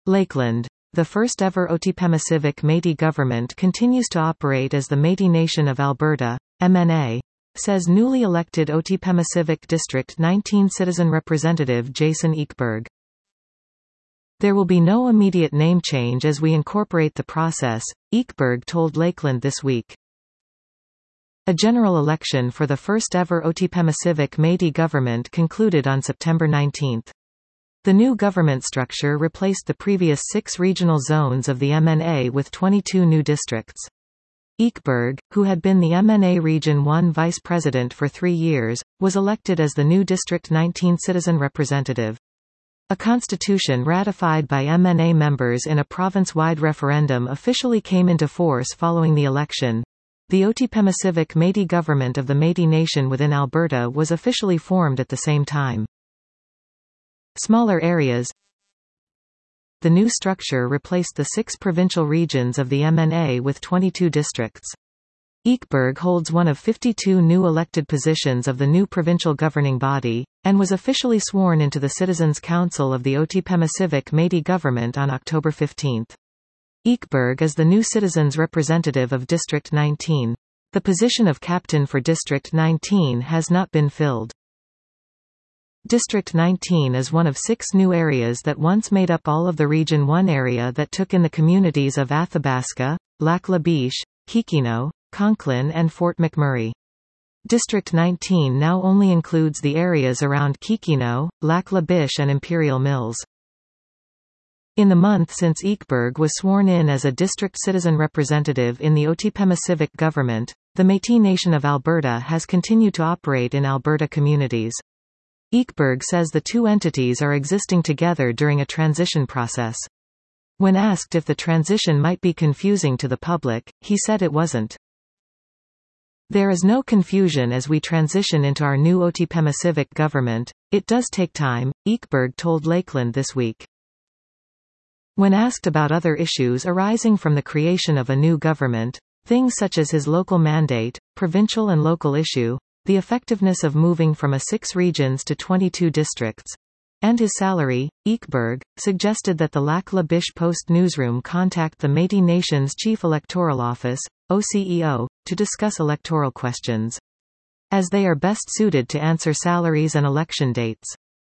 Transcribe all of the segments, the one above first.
Lakeland. The first-ever Otipemisiwak Métis government continues to operate as the Métis Nation of Alberta, MNA, says newly elected Otipemisiwak District 19 citizen representative Jason Ekberg. There will be no immediate name change as we incorporate the process, Ekberg told Lakeland this week. A general election for the first-ever Otipemisiwak Métis government concluded on September 19. The new government structure replaced the previous 6 regional zones of the MNA with 22 new districts. Ekberg, who had been the MNA Region 1 vice president for 3 years, was elected as the new District 19 citizen representative. A constitution ratified by MNA members in a province-wide referendum officially came into force following the election. The Otipemisiwak Métis government of the Métis Nation within Alberta was officially formed at the same time. Smaller areas. The new structure replaced the 6 provincial regions of the MNA with 22 districts. Ekberg holds one of 52 new elected positions of the new provincial governing body, and was officially sworn into the Citizens' Council of the Otipemisiwak Métis government on October 15. Ekberg is the new citizens' representative of District 19. The position of captain for District 19 has not been filled. District 19 is one of 6 new areas that once made up all of the Region 1 area that took in the communities of Athabasca, Lac La Biche, Kikino, Conklin and Fort McMurray. District 19 now only includes the areas around Kikino, Lac La Biche and Imperial Mills. In the month since Ekberg was sworn in as a district citizen representative in the Otipemisiwak government, the Métis Nation of Alberta has continued to operate in Alberta communities. Ekberg says the 2 entities are existing together during a transition process. When asked if the transition might be confusing to the public, he said it wasn't. There is no confusion as we transition into our new Otipemisiwak government. It does take time, Ekberg told Lakeland this week. When asked about other issues arising from the creation of a new government, things such as his local mandate, provincial and local issue, the effectiveness of moving from 6 regions to 22 districts, and his salary, Ekberg suggested that the Lac La Biche Post newsroom contact the Métis Nation's Chief Electoral Office, OCEO, to discuss electoral questions, as they are best suited to answer salaries and election dates.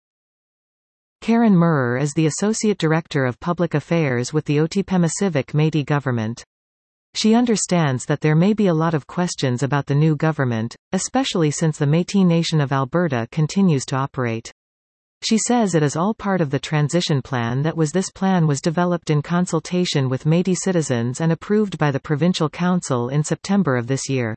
Karen Murrer is the Associate Director of Public Affairs with the Otipemisiwak Métis government. She understands that there may be a lot of questions about the new government, especially since the Métis Nation of Alberta continues to operate. She says it is all part of the transition plan. This plan was developed in consultation with Métis citizens and approved by the Provincial Council in September of this year.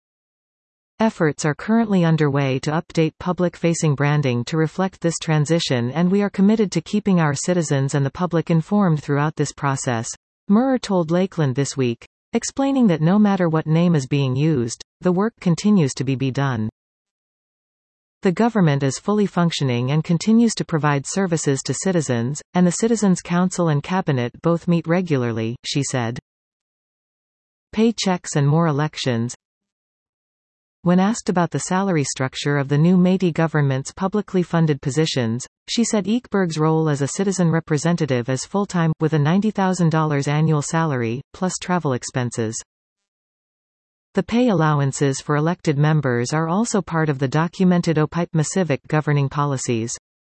Efforts are currently underway to update public-facing branding to reflect this transition, and we are committed to keeping our citizens and the public informed throughout this process, Murrer told Lakeland this week, explaining that no matter what name is being used, the work continues to be done. The government is fully functioning and continues to provide services to citizens, and the Citizens' Council and Cabinet both meet regularly, she said. Pay checks and more elections. When asked about the salary structure of the new Métis government's publicly funded positions, she said Ekberg's role as a citizen representative is full-time, with a $90,000 annual salary, plus travel expenses. The pay allowances for elected members are also part of the documented Otipemisiwak governing policies.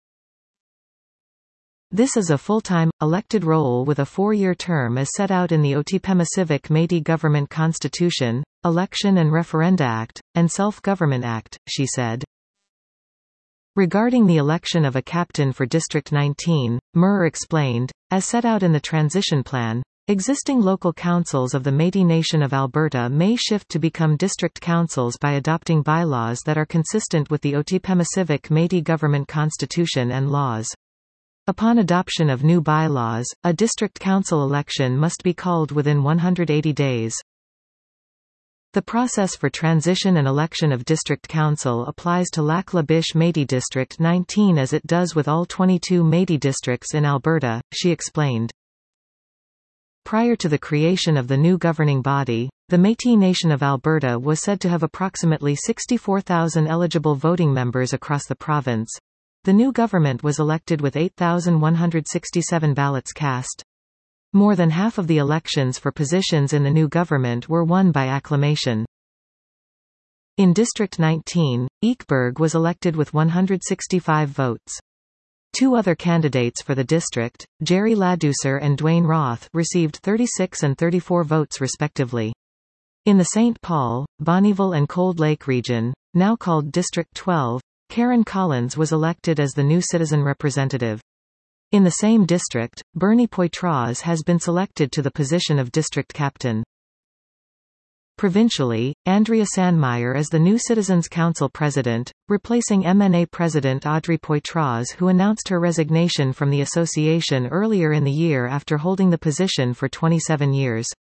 This is a full-time, elected role with a 4-year term as set out in the Otipemisiwak Métis Government Constitution, Election and Referenda Act, and Self-Government Act, she said. Regarding the election of a captain for District 19, Murrer explained, as set out in the transition plan, existing local councils of the Métis Nation of Alberta may shift to become district councils by adopting bylaws that are consistent with the Otipemisiwak Métis Government Constitution and laws. Upon adoption of new bylaws, a district council election must be called within 180 days. The process for transition and election of district council applies to Lac La Biche Métis District 19 as it does with all 22 Métis districts in Alberta, she explained. Prior to the creation of the new governing body, the Métis Nation of Alberta was said to have approximately 64,000 eligible voting members across the province. The new government was elected with 8,167 ballots cast. More than half of the elections for positions in the new government were won by acclamation. In District 19, Eekberg was elected with 165 votes. Two other candidates for the district, Jerry Ladouceur and Dwayne Roth, received 36 and 34 votes respectively. In the St. Paul, Bonnyville and Cold Lake region, now called District 12, Karen Collins was elected as the new citizen representative. In the same district, Bernie Poitras has been selected to the position of district captain. Provincially, Andrea Sandmeyer is the new Citizens Council president, replacing MNA president Audrey Poitras, who announced her resignation from the association earlier in the year after holding the position for 27 years.